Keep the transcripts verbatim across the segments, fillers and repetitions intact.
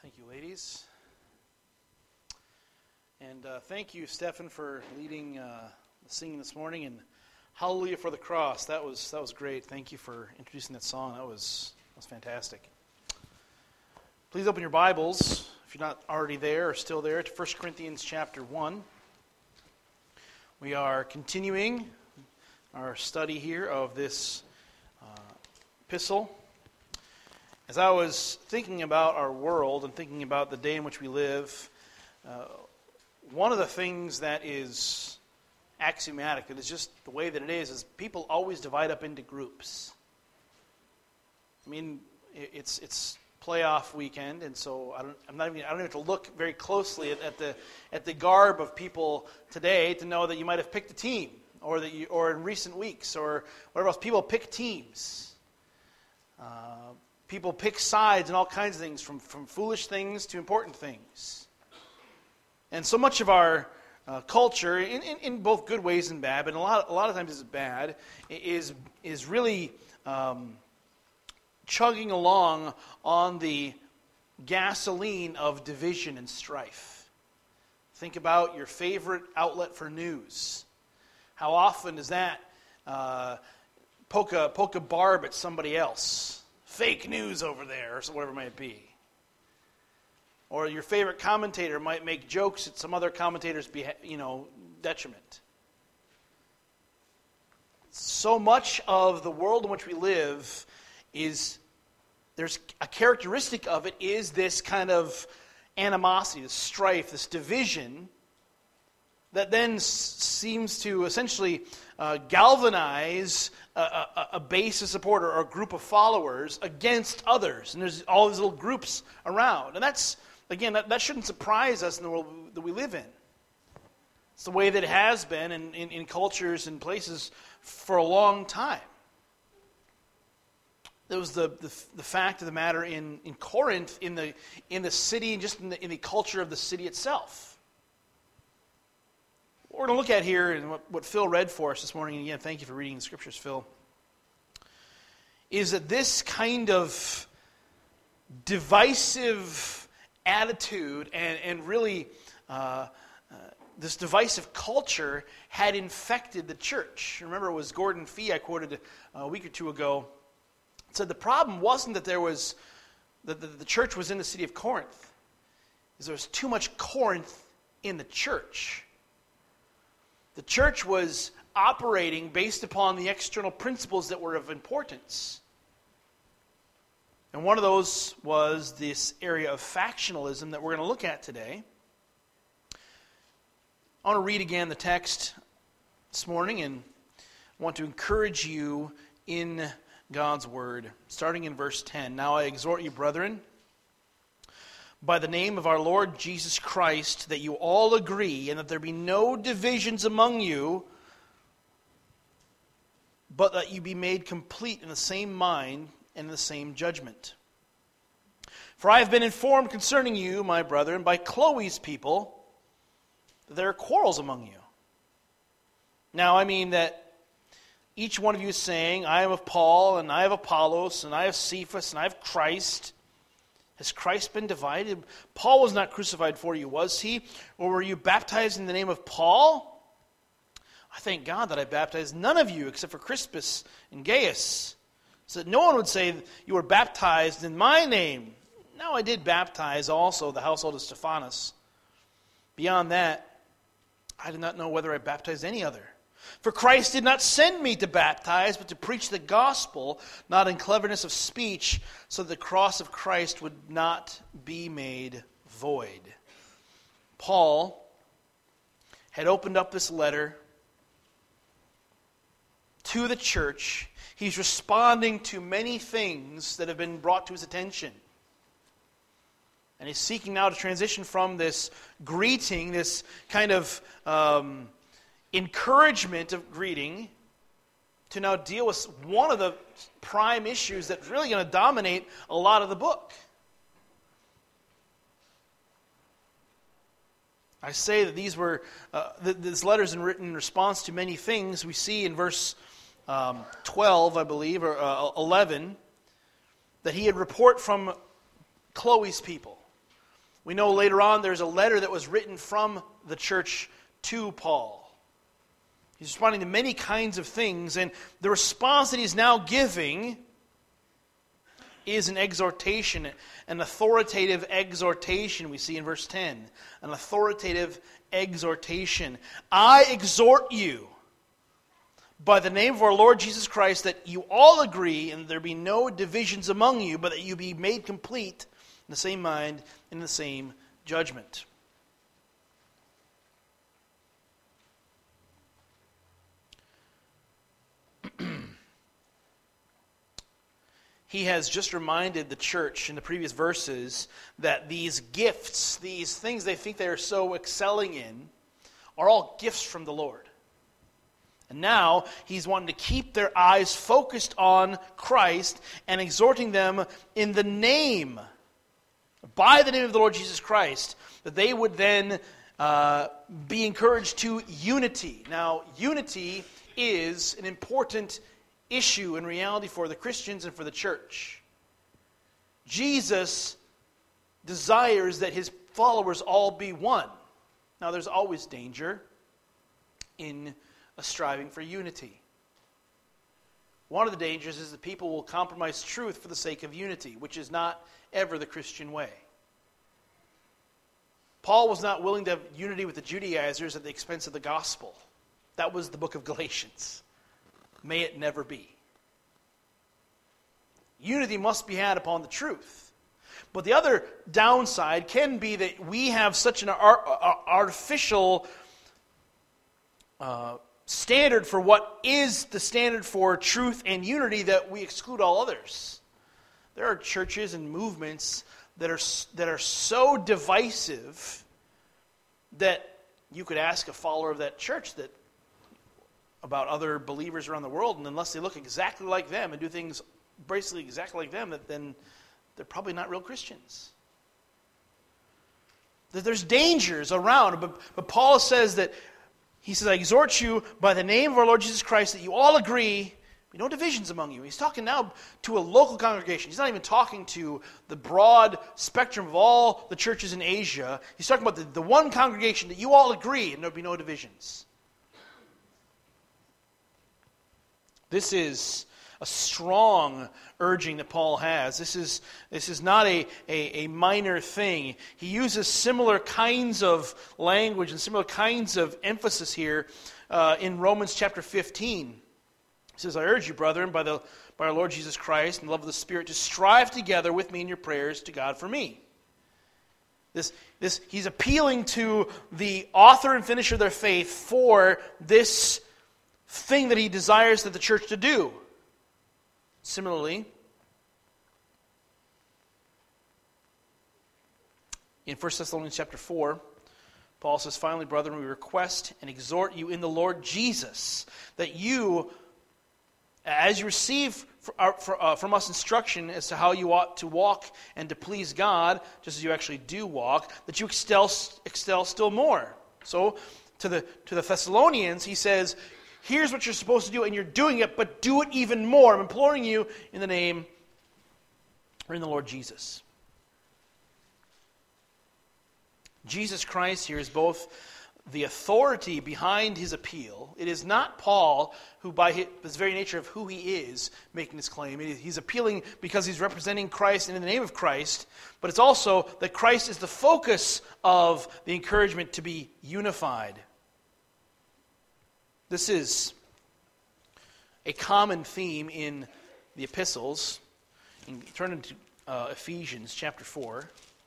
Thank you, ladies. And uh, thank you, Stefan, for leading uh, the singing this morning. And Hallelujah for the Cross. That was that was great. Thank you for introducing that song. That was that was fantastic. Please open your Bibles, if you're not already there or still there, to First Corinthians chapter one. We are continuing our study here of this uh, epistle. As I was thinking about our world and thinking about the day in which we live, uh, one of the things that is axiomatic, that is just the way that it is, is people always divide up into groups. I mean, it's it's playoff weekend, and so I don't. I'm not even. I don't even have to look very closely at, at the at the garb of people today to know that you might have picked a team, or that you, or in recent weeks, or whatever else. People pick teams. Uh, People pick sides and all kinds of things, from, from foolish things to important things. And so much of our uh, culture, in, in, in both good ways and bad, but a lot, a lot of times it's bad, is, is really um, chugging along on the gasoline of division and strife. Think about your favorite outlet for news. How often does that uh, poke, a, poke a barb at somebody else? Fake news over there, or whatever it might be. Or your favorite commentator might make jokes at some other commentator's, you know, detriment. So much of the world in which we live is, there's a characteristic of it is this kind of animosity, this strife, this division that then s- seems to essentially uh, galvanize a, a, a base of support or a group of followers against others. And there's all these little groups around. And that's, again, that, that shouldn't surprise us in the world that we live in. It's the way that it has been in, in, in cultures and places for a long time. There was the, the, the fact of the matter in, in Corinth, in the, in the city, and just in the, in the culture of the city itself. What we're going to look at here, and what, what Phil read for us this morning, and again, thank you for reading the scriptures, Phil, is that this kind of divisive attitude and, and really uh, uh, this divisive culture had infected the church. Remember, it was Gordon Fee I quoted a week or two ago. It said the problem wasn't that there was that the, the church was in the city of Corinth, is there was too much Corinth in the church. The church was operating based upon the external principles that were of importance. And one of those was this area of factionalism that we're going to look at today. I want to read again the text this morning and want to encourage you in God's word, starting in verse ten. Now I exhort you, brethren, by the name of our Lord Jesus Christ, that you all agree, and that there be no divisions among you, but that you be made complete in the same mind and in the same judgment. For I have been informed concerning you, my brethren, by Chloe's people, that there are quarrels among you. Now, I mean that each one of you is saying, I am of Paul, and I have Apollos, and I have Cephas, and I have Christ. Has Christ been divided? Paul was not crucified for you, was he? Or were you baptized in the name of Paul? I thank God that I baptized none of you except for Crispus and Gaius, so that no one would say you were baptized in my name. Now I did baptize also the household of Stephanas. Beyond that, I did not know whether I baptized any other. For Christ did not send me to baptize, but to preach the gospel, not in cleverness of speech, so that the cross of Christ would not be made void. Paul had opened up this letter to the church. He's responding to many things that have been brought to his attention. And he's seeking now to transition from this greeting, this kind of Um, encouragement of greeting, to now deal with one of the prime issues that's really going to dominate a lot of the book. I say that these were, uh, th- this letter is written in response to many things. We see in verse um, twelve, I believe, or uh, eleven, that he had report from Chloe's people. We know later on there's a letter that was written from the church to Paul. He's responding to many kinds of things, and the response that he's now giving is an exhortation, an authoritative exhortation we see in verse ten. An authoritative exhortation. I exhort you by the name of our Lord Jesus Christ that you all agree and there be no divisions among you, but that you be made complete in the same mind and in the same judgment. He has just reminded the church in the previous verses that these gifts, these things they think they are so excelling in, are all gifts from the Lord. And now he's wanting to keep their eyes focused on Christ and exhorting them in the name, by the name of the Lord Jesus Christ, that they would then uh, be encouraged to unity. Now, unity is an important issue in reality for the Christians and for the church. Jesus desires that his followers all be one. Now, there's always danger in a striving for unity. One of the dangers is that people will compromise truth for the sake of unity, which is not ever the Christian way. Paul was not willing to have unity with the Judaizers at the expense of the gospel. That was the book of Galatians. May it never be. Unity must be had upon the truth. But the other downside can be that we have such an artificial uh, standard for what is the standard for truth and unity that we exclude all others. There are churches and movements that are that are so divisive that you could ask a follower of that church that about other believers around the world, and unless they look exactly like them and do things basically exactly like them, that then they're probably not real Christians. That there's dangers around, but, but Paul says that, he says, I exhort you by the name of our Lord Jesus Christ that you all agree, no divisions among you. He's talking now to a local congregation. He's not even talking to the broad spectrum of all the churches in Asia. He's talking about the, the one congregation that you all agree and there'll be no divisions. This is a strong urging that Paul has. This is, this is not a, a, a minor thing. He uses similar kinds of language and similar kinds of emphasis here uh, in Romans chapter fifteen. He says, I urge you, brethren, by, the, by our Lord Jesus Christ and the love of the Spirit, to strive together with me in your prayers to God for me. This, this, he's appealing to the author and finisher of their faith for this thing that he desires that the church to do. Similarly, in First Thessalonians chapter four, Paul says, finally, brethren, we request and exhort you in the Lord Jesus, that you, as you receive from us instruction as to how you ought to walk and to please God, just as you actually do walk, that you excel, excel still more. So, to the, to the Thessalonians, he says, here's what you're supposed to do, and you're doing it, but do it even more. I'm imploring you in the name, or in the Lord Jesus. Jesus Christ here is both the authority behind his appeal. It is not Paul who, by his very nature of who he is, making this claim. He's appealing because he's representing Christ and in the name of Christ, but it's also that Christ is the focus of the encouragement to be unified. This is a common theme in the epistles. You can turn into uh, Ephesians chapter four.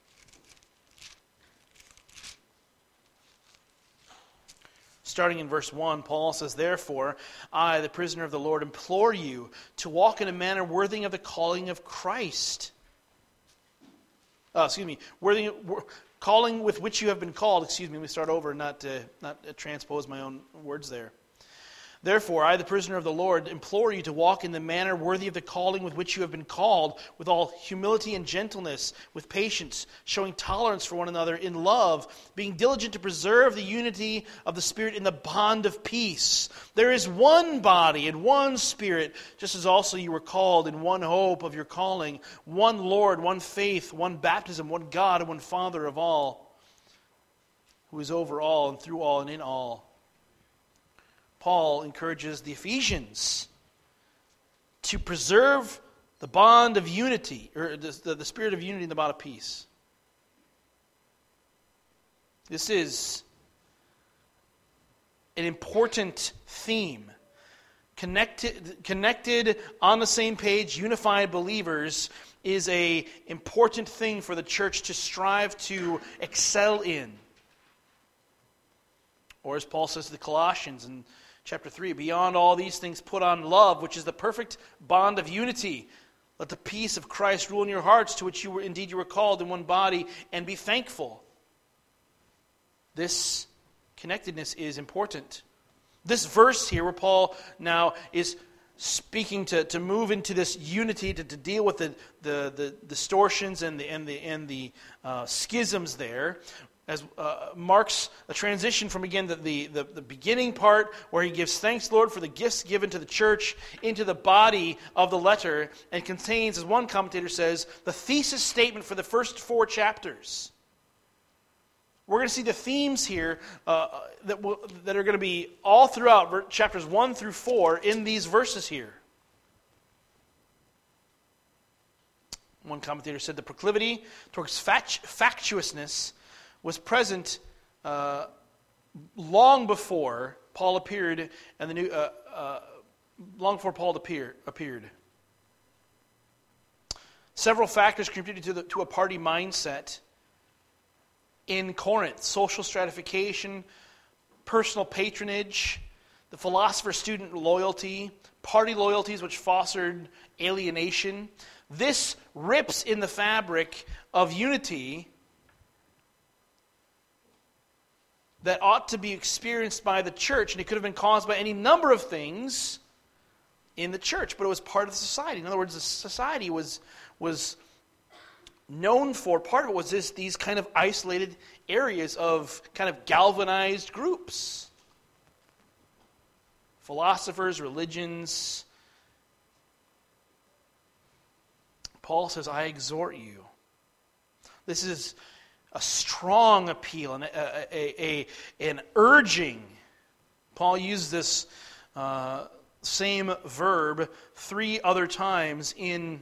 Starting in verse one, Paul says, therefore, I, the prisoner of the Lord, implore you to walk in a manner worthy of the calling of Christ. Uh, excuse me, worthy, calling with which you have been called. Excuse me, let me start over and not, uh, not uh, transpose my own words there. Therefore, I, the prisoner of the Lord, implore you to walk in the manner worthy of the calling with which you have been called, with all humility and gentleness, with patience, showing tolerance for one another in love, being diligent to preserve the unity of the Spirit in the bond of peace. There is one body and one Spirit, just as also you were called in one hope of your calling, one Lord, one faith, one baptism, one God, and one Father of all, who is over all and through all and in all. Paul encourages the Ephesians to preserve the bond of unity, or the, the, the spirit of unity in the bond of peace. This is an important theme. Connected, connected on the same page, unified believers is an important thing for the church to strive to excel in. Or as Paul says to the Colossians in Chapter three, beyond all these things put on love, which is the perfect bond of unity. Let the peace of Christ rule in your hearts, to which you were indeed you were called in one body, and be thankful. This connectedness is important. This verse here, where Paul now is speaking to, to move into this unity, to, to deal with the, the, the distortions and the and the and the uh, schisms there, as uh, marks a transition from, again, the, the, the, the beginning part where he gives thanks, Lord, for the gifts given to the church, into the body of the letter, and contains, as one commentator says, the thesis statement for the first four chapters. We're going to see the themes here uh, that, will, that are going to be all throughout chapters one through four in these verses here. One commentator said the proclivity towards fact- factiousness was present uh, long before Paul appeared, and the new uh, uh, long before Paul appear, appeared. Several factors contributed to, the, to a party mindset in Corinth: social stratification, personal patronage, the philosopher-student loyalty, party loyalties which fostered alienation. This rips in the fabric of unity that ought to be experienced by the church, and it could have been caused by any number of things in the church, but it was part of the society. In other words, the society was was known for, part of it was this, these kind of isolated areas of kind of galvanized groups. Philosophers, religions. Paul says, I exhort you. This is a strong appeal, and a, a, a, an urging. Paul used this uh, same verb three other times in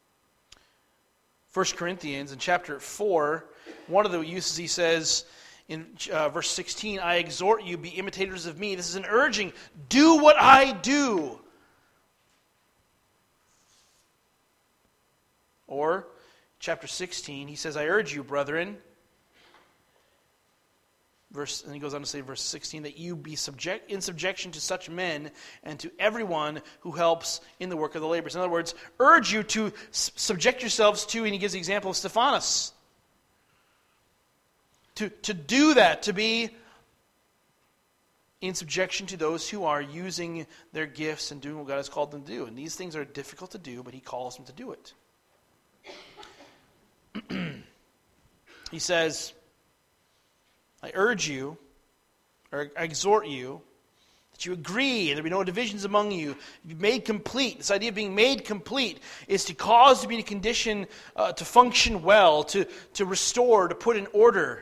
First Corinthians. In chapter four, one of the uses he says in uh, verse sixteen, I exhort you, be imitators of me. This is an urging. Do what I do. Or chapter sixteen, he says, I urge you, brethren, verse, and he goes on to say, verse sixteen, that you be subject in subjection to such men and to everyone who helps in the work of the laborers. In other words, urge you to s- subject yourselves to, and he gives the example of Stephanas. To, to do that, to be in subjection to those who are using their gifts and doing what God has called them to do. And these things are difficult to do, but he calls them to do it. He says, I urge you, or I exhort you, that you agree, and there be no divisions among you, be made complete. This idea of being made complete is to cause to be in a condition uh, to function well, to, to restore, to put in order.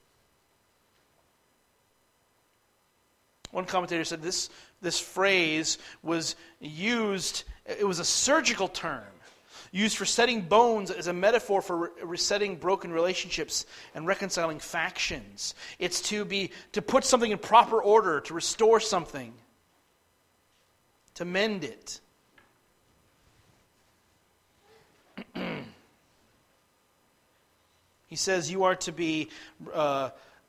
One commentator said this, this phrase was used, it was a surgical term, used for setting bones as a metaphor for resetting broken relationships and reconciling factions. It's to be to put something in proper order, to restore something, to mend it. He says you are to be uh,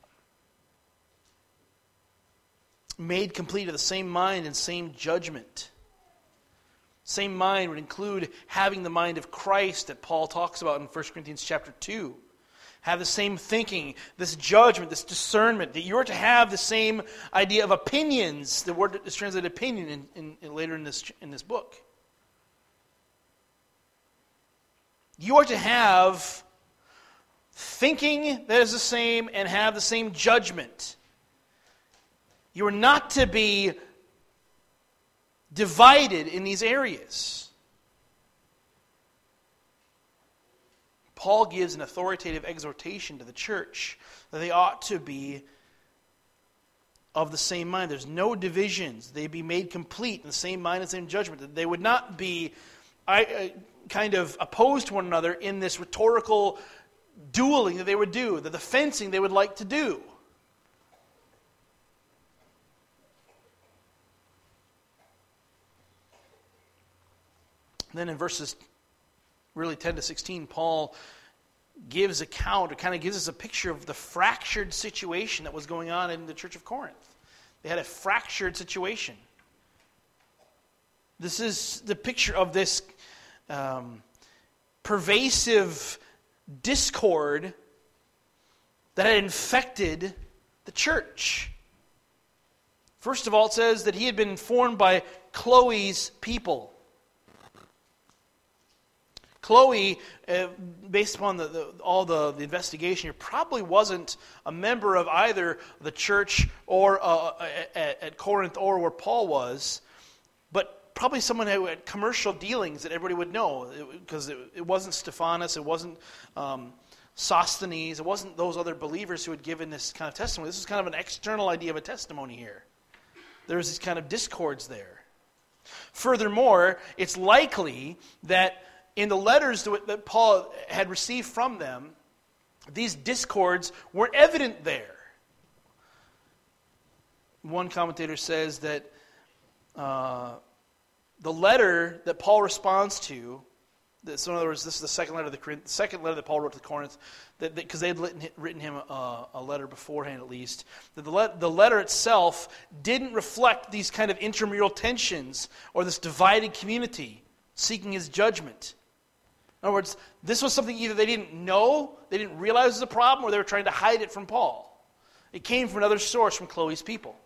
made complete of the same mind and same judgment. Same mind would include having the mind of Christ that Paul talks about in First Corinthians chapter two. have the same thinking, this judgment, this discernment, that you are to have the same idea of opinions. The word is translated opinion in, in, in later in this, in this book. You are to have thinking that is the same and have the same judgment. You are not to be divided in these areas. Paul gives an authoritative exhortation to the church that they ought to be of the same mind. There's no divisions. They be made complete in the same mind and same judgment. That they would not be I, uh, kind of opposed to one another in this rhetorical dueling that they would do, the fencing they would like to do. Then in verses really ten to sixteen, Paul gives account, or kind of gives us a picture of the fractured situation that was going on in the church of Corinth. They had a fractured situation. This is the picture of this um, pervasive discord that had infected the church. First of all, it says that he had been informed by Chloe's people. Chloe, uh, based upon the, the, all the, the investigation here, probably wasn't a member of either the church or uh, at, at Corinth or where Paul was, but probably someone who had commercial dealings that everybody would know, because it, it, it wasn't Stephanas, it wasn't um, Sosthenes, it wasn't those other believers who had given this kind of testimony. This is kind of an external idea of a testimony here. There's these kind of discords there. Furthermore, it's likely that in the letters that Paul had received from them, these discords were evident there. One commentator says that uh, the letter that Paul responds to, so in other words, this is the second letter, of the, the second letter that Paul wrote to Corinth, because they had written, written him a, a letter beforehand at least, that the, le- the letter itself didn't reflect these kind of intramural tensions or this divided community seeking his judgment. In other words, this was something either they didn't know, they didn't realize was a problem, or they were trying to hide it from Paul. It came from another source, from Chloe's people.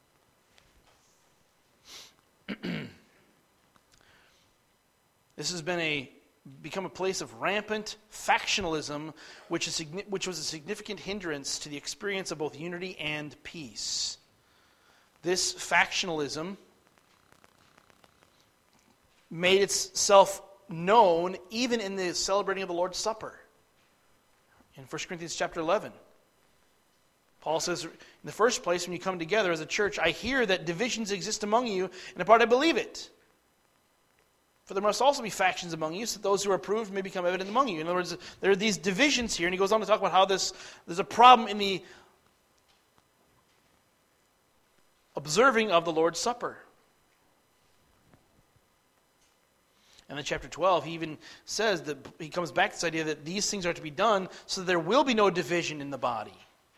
This has been a become a place of rampant factionalism, which is which was a significant hindrance to the experience of both unity and peace. This factionalism made itself known even in the celebrating of the Lord's Supper. In First Corinthians chapter eleven, Paul says, in the first place, when you come together as a church, I hear that divisions exist among you, and in part I believe it. For there must also be factions among you, so that those who are approved may become evident among you. In other words, there are these divisions here, and he goes on to talk about how this there's a problem in the observing of the Lord's Supper. And in chapter twelve, he even says that he comes back to this idea that these things are to be done so that there will be no division in the body.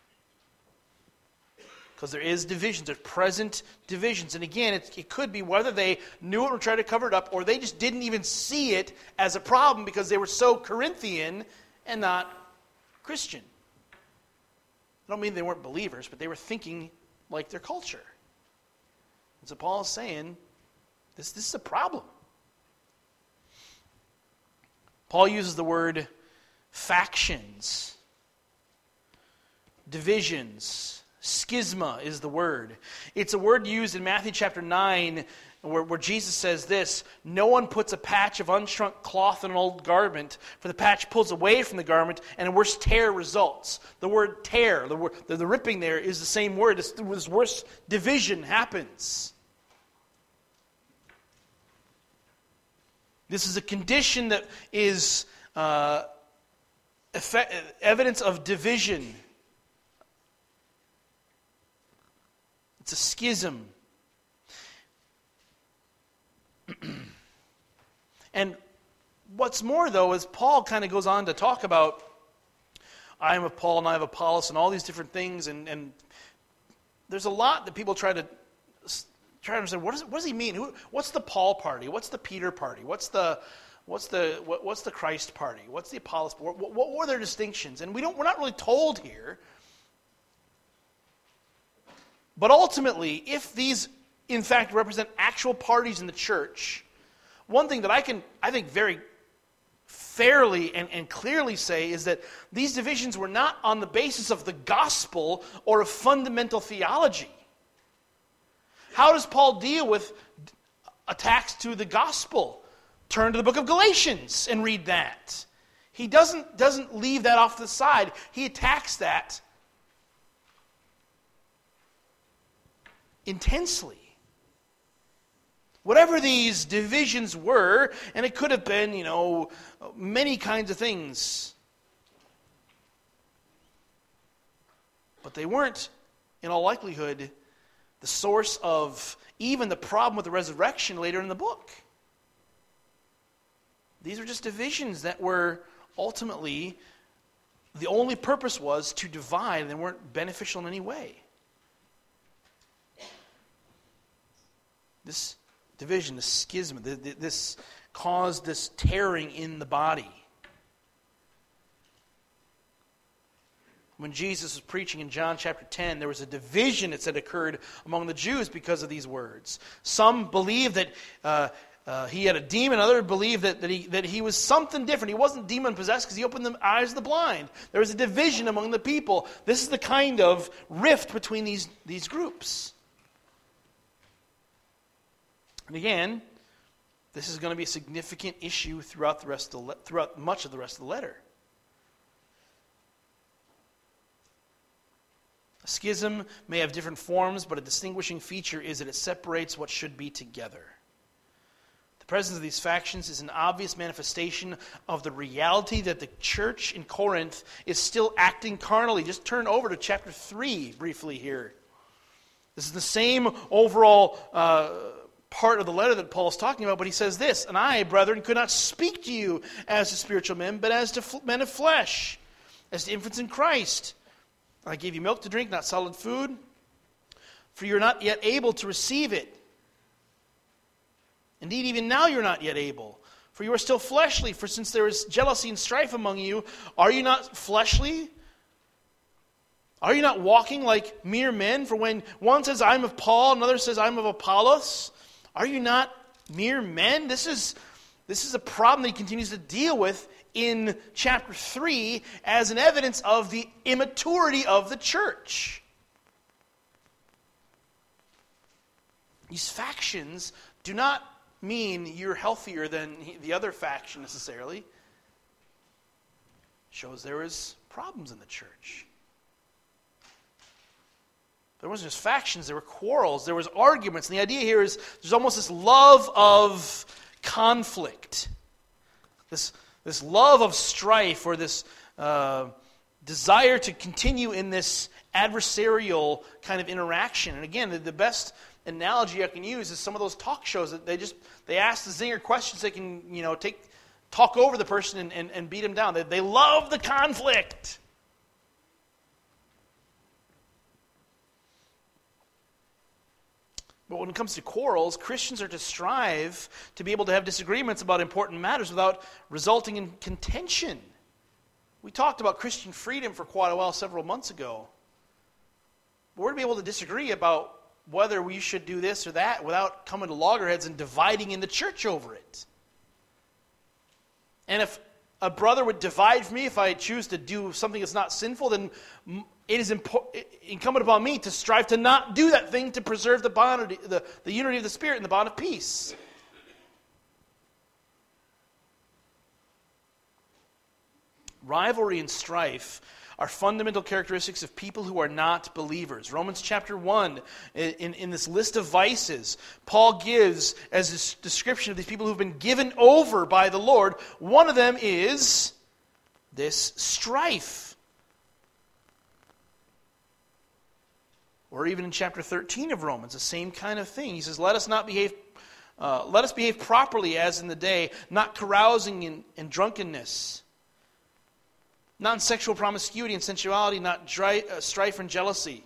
Because there is divisions, there's present divisions. And again, it, it could be whether they knew it or tried to cover it up, or they just didn't even see it as a problem because they were so Corinthian and not Christian. I don't mean they weren't believers, but they were thinking like their culture. And so Paul is saying, this, this is a problem. Paul uses the word factions, divisions, schisma is the word. It's a word used in Matthew chapter nine where, where Jesus says this, no one puts a patch of unshrunk cloth in an old garment, for the patch pulls away from the garment and a worse tear results. The word tear, the, word, the, the ripping there is the same word. This, this worse division happens. This is a condition that is uh, effect, evidence of division. It's a schism. And what's more, though, is Paul kind of goes on to talk about, I am of Paul and I have Apollos and all these different things. And, and there's a lot that people try to try to understand. What, is, what does he mean? Who, what's the Paul party? What's the Peter party? What's the What's the what, what's the Christ party? What's the Apollos? What, what, what were their distinctions? And we don't we're not really told here. But ultimately, if these in fact represent actual parties in the church, one thing that I can I think very fairly and, and clearly say is that these divisions were not on the basis of the gospel or of fundamental theology. How does Paul deal with attacks to the gospel? Turn to the book of Galatians and read that. He doesn't, doesn't leave that off to the side. He attacks that intensely. Whatever these divisions were, and it could have been, you know, many kinds of things. But they weren't, in all likelihood, the source of even the problem with the resurrection later in the book. These were just divisions that were ultimately, the only purpose was to divide, and they weren't beneficial in any way. This division, this schism, this caused this tearing in the body. When Jesus was preaching in John chapter ten, there was a division that said occurred among the Jews because of these words. Some believed that uh, uh, he had a demon. Others believed that, that, he, that he was something different. He wasn't demon-possessed because he opened the eyes of the blind. There was a division among the people. This is the kind of rift between these, these groups. And again, this is going to be a significant issue throughout the rest of the le- throughout much of the rest of the letter. A schism may have different forms, but a distinguishing feature is that it separates what should be together. The presence of these factions is an obvious manifestation of the reality that the church in Corinth is still acting carnally. Just turn over to chapter three briefly here. This is the same overall uh, part of the letter that Paul's talking about, but he says this, "And I, brethren, could not speak to you as to spiritual men, but as to men of flesh, as to infants in Christ. I gave you milk to drink, not solid food, for you are not yet able to receive it. Indeed, even now you are not yet able, for you are still fleshly. For since there is jealousy and strife among you, are you not fleshly? Are you not walking like mere men? For when one says, I'm of Paul, another says, I'm of Apollos, are you not mere men?" This is, this is a problem that he continues to deal with in chapter three as an evidence of the immaturity of the church. These factions do not mean you're healthier than the other faction necessarily. It shows there was problems in the church. There wasn't just factions, there were quarrels, there was arguments. And the idea here is there's almost this love of conflict. This, this love of strife, or this uh, desire to continue in this adversarial kind of interaction. And again, the, the best analogy I can use is some of those talk shows that they just they ask the zinger questions. They can, you know, take talk over the person and, and, and beat him down. They, they love the conflict. But when it comes to quarrels, Christians are to strive to be able to have disagreements about important matters without resulting in contention. We talked about Christian freedom for quite a while several months ago. But we're to be able to disagree about whether we should do this or that without coming to loggerheads and dividing in the church over it. And if a brother would divide me if I choose to do something that's not sinful, then it is impo- incumbent upon me to strive to not do that thing to preserve the bond, the, the unity of the Spirit and the bond of peace. Rivalry and strife are fundamental characteristics of people who are not believers. Romans chapter one, in, in this list of vices, Paul gives as a description of these people who've been given over by the Lord. One of them is this strife. Or even in chapter thirteen of Romans, the same kind of thing. He says, let us not behave, uh, let us behave properly as in the day, not carousing in, in drunkenness, not in sexual promiscuity and sensuality, not dry, uh, strife and jealousy.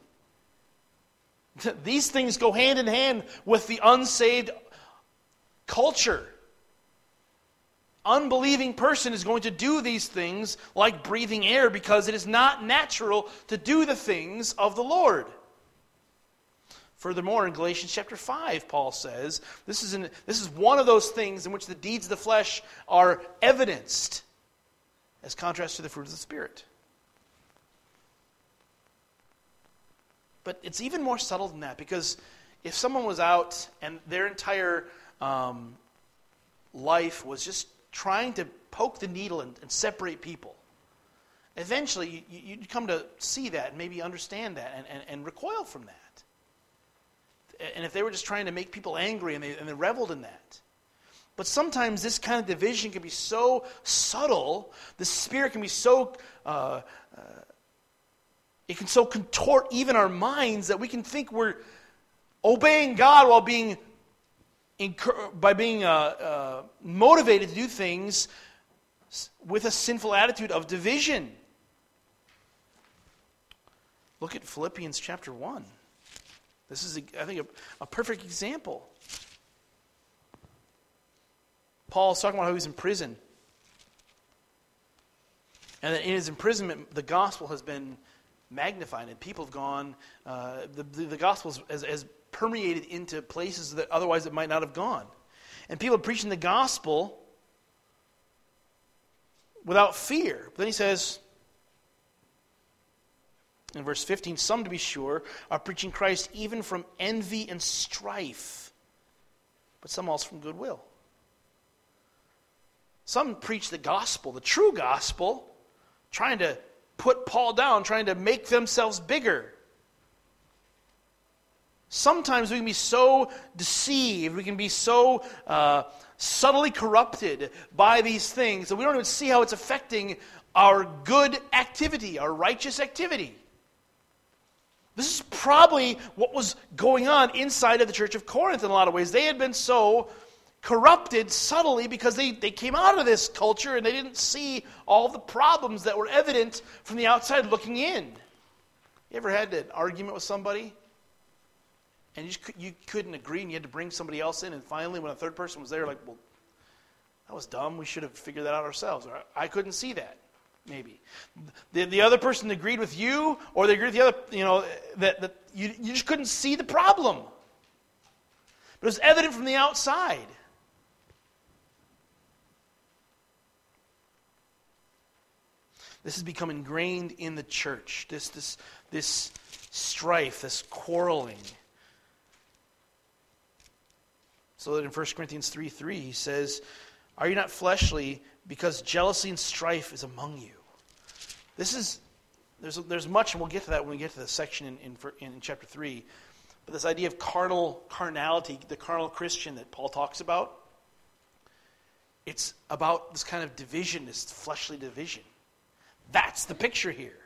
These things go hand in hand with the unsaved culture. unbelieving person is going to do these things like breathing air because it is not natural to do the things of the Lord. Furthermore, in Galatians chapter five, Paul says, this is, an, this is one of those things in which the deeds of the flesh are evidenced as contrast to the fruit of the Spirit. But it's even more subtle than that, because if someone was out and their entire um, life was just trying to poke the needle and, and separate people, eventually you, you'd come to see that and maybe understand that and, and, and recoil from that. And if they were just trying to make people angry and they, and they reveled in that. But sometimes this kind of division can be so subtle, the Spirit can be so, uh, uh, it can so contort even our minds that we can think we're obeying God while being, incur- by being uh, uh, motivated to do things with a sinful attitude of division. Look at Philippians chapter one. This is, I think, a, a perfect example. Paul's talking about how he's in prison. And that in his imprisonment, the gospel has been magnified. And people have gone, uh, the, the, the gospel has, has permeated into places that otherwise it might not have gone. And people are preaching the gospel without fear. But then he says, in verse fifteen, some, to be sure, are preaching Christ even from envy and strife, but some also from goodwill. Some preach the gospel, the true gospel, trying to put Paul down, trying to make themselves bigger. Sometimes we can be so deceived, we can be so uh, subtly corrupted by these things that we don't even see how it's affecting our good activity, our righteous activity. This is probably what was going on inside of the church of Corinth in a lot of ways. They had been so corrupted subtly because they, they came out of this culture and they didn't see all the problems that were evident from the outside looking in. You ever had an argument with somebody and you, just, you couldn't agree and you had to bring somebody else in, and finally when a third person was there, like, well, that was dumb. We should have figured that out ourselves. Or, I couldn't see that. Maybe. The, the other person agreed with you, or they agreed with the other, you know, that, that you, you just couldn't see the problem. But it was evident from the outside. This has become ingrained in the church, this, this, this strife, this quarreling. So that in First Corinthians three three, he says, are you not fleshly because jealousy and strife is among you? This is, there's there's much, and we'll get to that when we get to the section in, in, in chapter three. But this idea of carnal carnality, the carnal Christian that Paul talks about, it's about this kind of division, this fleshly division. That's the picture here.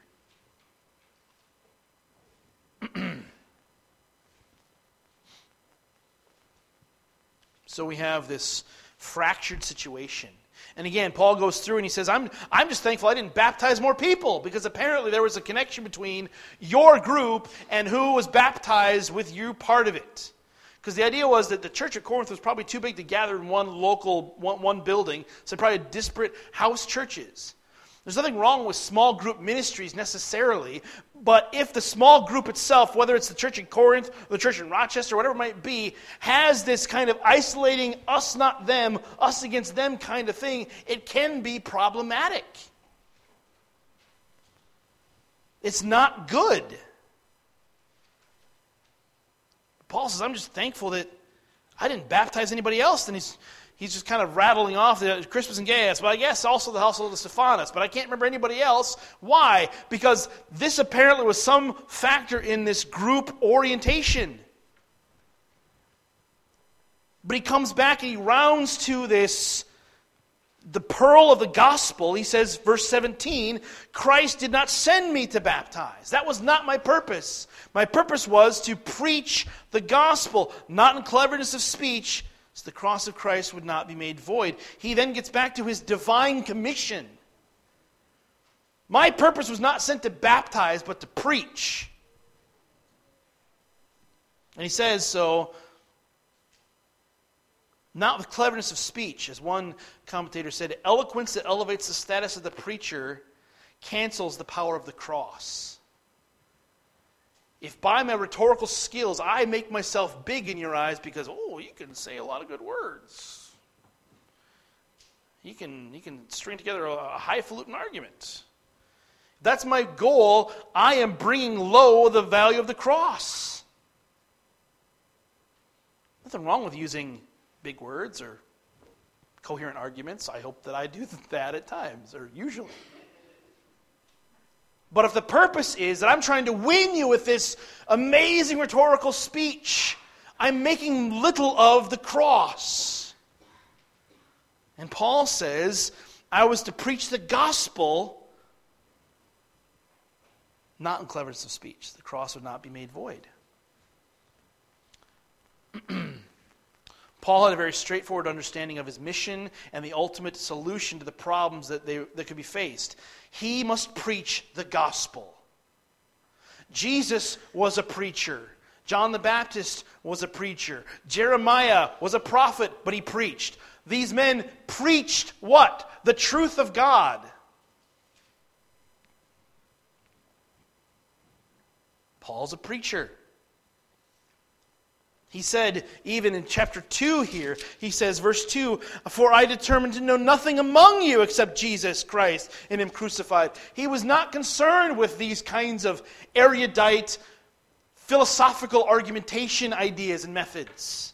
So we have this fractured situation. And again, Paul goes through and he says, I'm, I'm just thankful I didn't baptize more people, because apparently there was a connection between your group and who was baptized with you part of it. Because the idea was that the church at Corinth was probably too big to gather in one local, one, one building, so probably disparate house churches. There's nothing wrong with small group ministries necessarily, but if the small group itself, whether it's the church in Corinth or the church in Rochester, whatever it might be, has this kind of isolating us not them, us against them kind of thing, it can be problematic. It's not good. Paul says, I'm just thankful that I didn't baptize anybody else. And he's He's just kind of rattling off the Crispus and Gaius, but I guess also the household of Stephanas, but I can't remember anybody else. Why? Because this apparently was some factor in this group orientation. But he comes back and he rounds to this, the pearl of the gospel. He says, verse seventeen, Christ did not send me to baptize. That was not my purpose. My purpose was to preach the gospel, not in cleverness of speech, so the cross of Christ would not be made void. He then gets back to his divine commission. My purpose was not sent to baptize, but to preach. And he says so not with cleverness of speech. As one commentator said, eloquence that elevates the status of the preacher cancels the power of the cross. If by my rhetorical skills I make myself big in your eyes because, oh, you can say a lot of good words. You can, you can string together a, a highfalutin argument. If that's my goal, I am bringing low the value of the cross. Nothing wrong with using big words or coherent arguments. I hope that I do that at times, or usually. But if the purpose is that I'm trying to win you with this amazing rhetorical speech, I'm making little of the cross. And Paul says, I was to preach the gospel, not in cleverness of speech. The cross would not be made void. Paul had a very straightforward understanding of his mission and the ultimate solution to the problems that, they, that could be faced. He must preach the gospel. Jesus was a preacher. John the Baptist was a preacher. Jeremiah was a prophet, but he preached. These men preached what? The truth of God. Paul's a preacher. He said, even in chapter two here, he says, verse two, for I determined to know nothing among you except Jesus Christ and Him crucified. He was not concerned with these kinds of erudite, philosophical argumentation ideas and methods.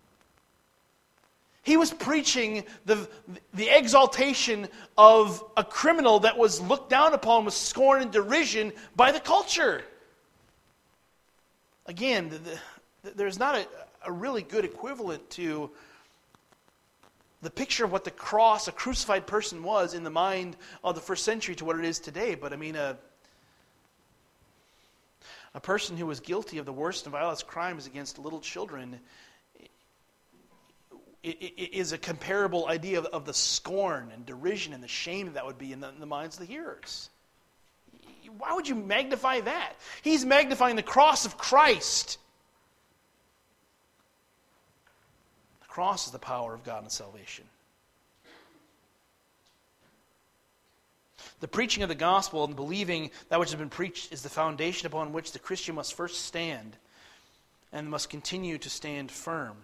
He was preaching the, the exaltation of a criminal that was looked down upon with scorn and derision by the culture. Again, the, the There's not a, a really good equivalent to the picture of what the cross, a crucified person was in the mind of the first century to what it is today. But I mean, a, a person who was guilty of the worst and vilest crimes against little children it, it is a comparable idea of, of the scorn and derision and the shame that would be in the, in the minds of the hearers. Why would you magnify that? He's magnifying the cross of Christ. Cross is the power of God and salvation. The preaching of the gospel and believing that which has been preached is the foundation upon which the Christian must first stand and must continue to stand firm.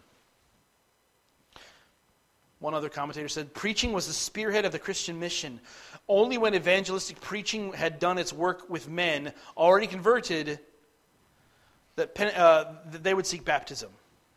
One other commentator said, preaching was the spearhead of the Christian mission. Only when evangelistic preaching had done its work with men already converted that, uh, that they would seek baptism.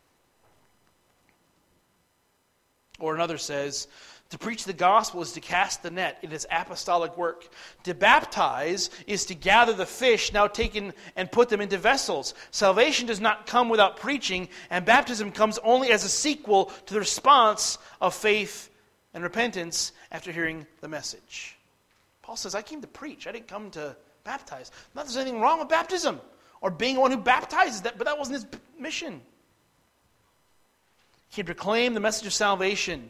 Or another says, to preach the gospel is to cast the net. It is apostolic work. To baptize is to gather the fish now taken and put them into vessels. Salvation does not come without preaching, and baptism comes only as a sequel to the response of faith and repentance after hearing the message. Paul says, I came to preach. I didn't come to baptize. Not that there's anything wrong with baptism or being one who baptizes, that, but that wasn't his mission. He had proclaimed the message of salvation.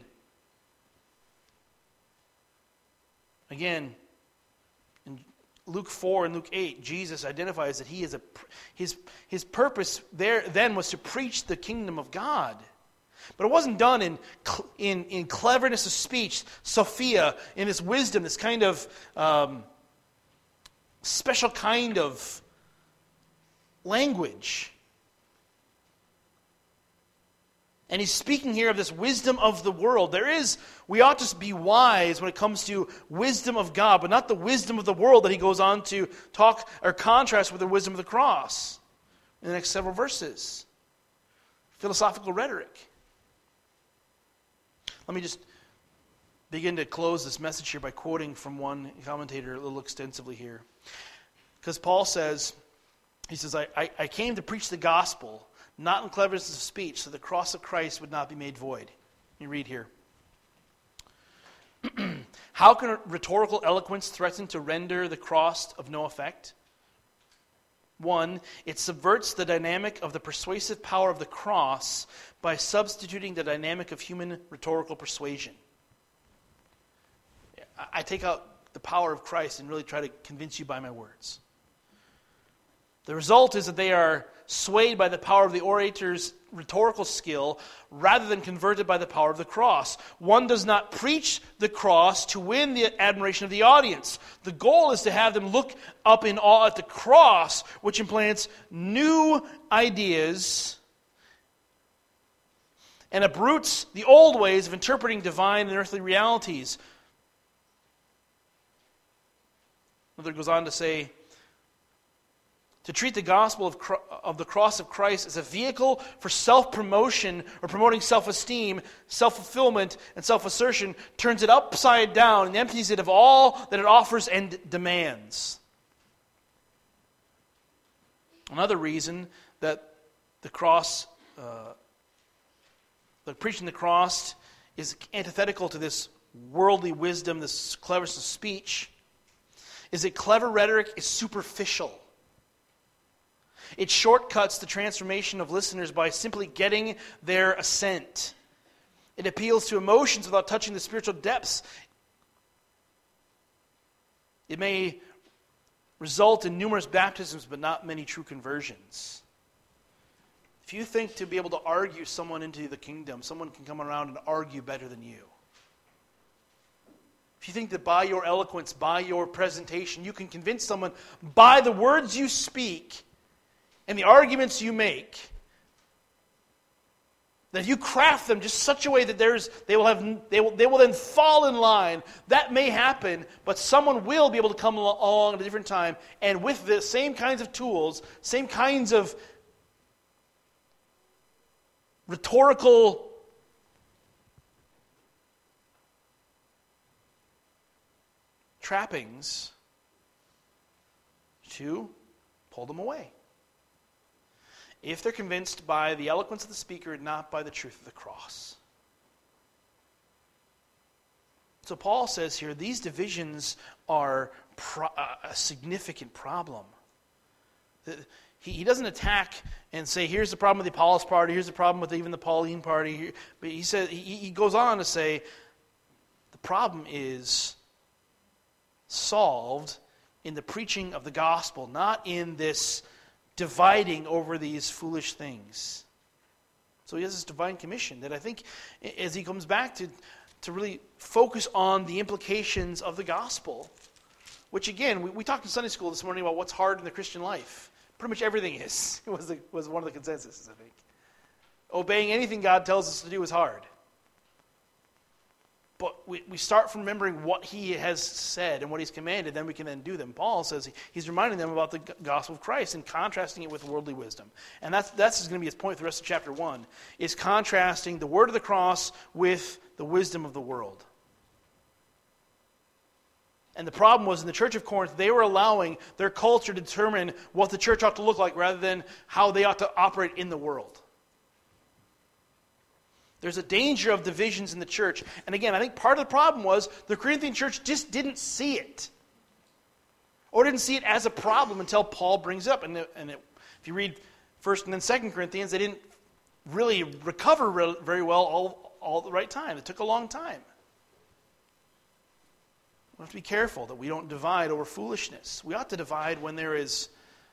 Again, in Luke four and Luke eight, Jesus identifies that he is a his his purpose there then was to preach the kingdom of God. But it wasn't done in in in cleverness of speech, Sophia, in this wisdom, this kind of um, special kind of language. And he's speaking here of this wisdom of the world. There is, we ought to be wise when it comes to wisdom of God, but not the wisdom of the world that he goes on to talk or contrast with the wisdom of the cross in the next several verses. Philosophical rhetoric. Let me just begin to close this message here by quoting from one commentator a little extensively here. Because Paul says, he says, I, I, I came to preach the gospel, not in cleverness of speech, so the cross of Christ would not be made void. You read here. How can rhetorical eloquence threaten to render the cross of no effect? One, it subverts the dynamic of the persuasive power of the cross by substituting the dynamic of human rhetorical persuasion. I take out the power of Christ and really try to convince you by my words. The result is that they are swayed by the power of the orator's rhetorical skill rather than converted by the power of the cross. One does not preach the cross to win the admiration of the audience. The goal is to have them look up in awe at the cross, which implants new ideas and uproots the old ways of interpreting divine and earthly realities. Another goes on to say, to treat the gospel of, of the cross of Christ as a vehicle for self-promotion or promoting self-esteem, self-fulfillment, and self-assertion turns it upside down and empties it of all that it offers and demands. Another reason that the cross, uh, that preaching the cross is antithetical to this worldly wisdom, this cleverness of speech, is that clever rhetoric is superficial. It shortcuts the transformation of listeners by simply getting their assent. It appeals to emotions without touching the spiritual depths. It may result in numerous baptisms, but not many true conversions. If you think to be able to argue someone into the kingdom, someone can come around and argue better than you. If you think that by your eloquence, by your presentation, you can convince someone by the words you speak and the arguments you make, that if you craft them just such a way that there's, they will have, they will, they will then fall in line, that may happen, but someone will be able to come along at a different time, and with the same kinds of tools, same kinds of rhetorical trappings to pull them away. If they're convinced by the eloquence of the speaker and not by the truth of the cross. So Paul says here, these divisions are pro- a significant problem. He, he doesn't attack and say, here's the problem with the Apollos party, here's the problem with even the Pauline party. But he says, he, he goes on to say, the problem is solved in the preaching of the gospel, not in this dividing over these foolish things. So he has this divine commission that I think as he comes back to, to really focus on the implications of the gospel, which again, we, we talked in Sunday school this morning about what's hard in the Christian life. Pretty much everything is, was, the, was one of the consensuses, I think. Obeying anything God tells us to do is hard. But we, we start from remembering what he has said and what he's commanded, then we can then do them. Paul says he, he's reminding them about the gospel of Christ and contrasting it with worldly wisdom. And that's, that's going to be his point for the rest of chapter one, is contrasting the word of the cross with the wisdom of the world. And the problem was in the church of Corinth, they were allowing their culture to determine what the church ought to look like rather than how they ought to operate in the world. There's a danger of divisions in the church. And again, I think part of the problem was the Corinthian church just didn't see it. Or didn't see it as a problem until Paul brings it up. And, it, and it, if you read First and then Second Corinthians, they didn't really recover re- very well all, all at the right time. It took a long time. We have to be careful that we don't divide over foolishness. We ought to divide when there is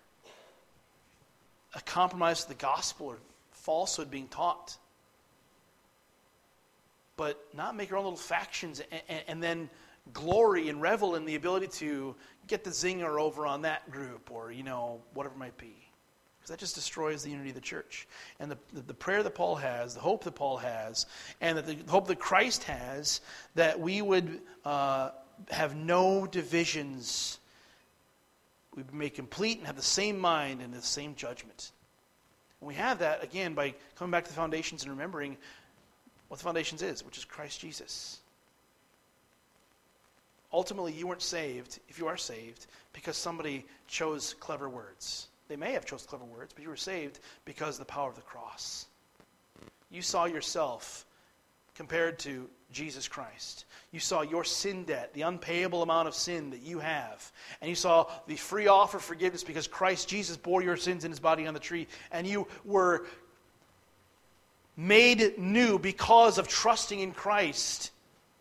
a compromise to the gospel or falsehood being taught. But not make our own little factions and, and, and then glory and revel in the ability to get the zinger over on that group or, you know, whatever it might be. Because that just destroys the unity of the church. And the, the, the prayer that Paul has, the hope that Paul has, and that the hope that Christ has, that we would uh, have no divisions. We would be made complete and have the same mind and the same judgment. And we have that, again, by coming back to the foundations and remembering what the foundations is, which is Christ Jesus. Ultimately, you weren't saved, if you are saved, because somebody chose clever words. They may have chose clever words, but you were saved because of the power of the cross. You saw yourself compared to Jesus Christ. You saw your sin debt, the unpayable amount of sin that you have. And you saw the free offer of forgiveness because Christ Jesus bore your sins in his body on the tree. And you were made new because of trusting in Christ,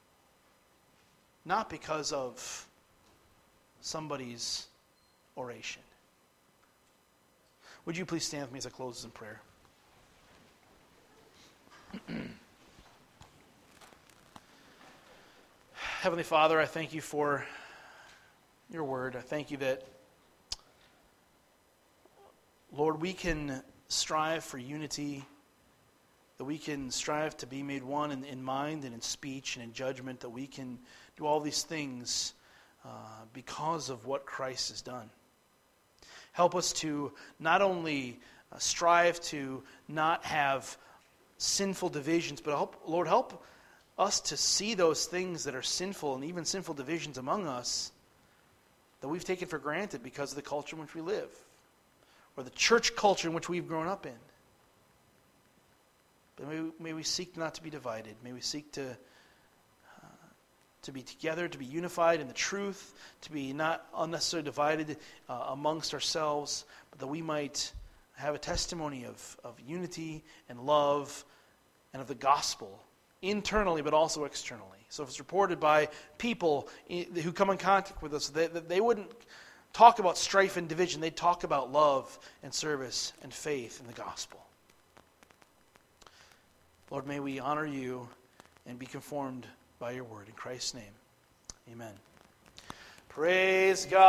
not because of somebody's oration. Would you please stand with me as I close this in prayer? Heavenly Father, I thank you for your word. I thank you that, Lord, we can strive for unity, that we can strive to be made one in, in mind and in speech and in judgment, that we can do all these things uh, because of what Christ has done. Help us to not only uh, strive to not have sinful divisions, but help, Lord, help us to see those things that are sinful and even sinful divisions among us that we've taken for granted because of the culture in which we live, or the church culture in which we've grown up in. But may we, may we seek not to be divided. May we seek to uh, to be together, to be unified in the truth, to be not unnecessarily divided uh, amongst ourselves, but that we might have a testimony of, of unity and love and of the gospel internally but also externally. So if it's reported by people who come in contact with us, they, they wouldn't talk about strife and division. They'd talk about love and service and faith in the gospel. Lord, may we honor you and be conformed by your word. In Christ's name, amen. Praise God.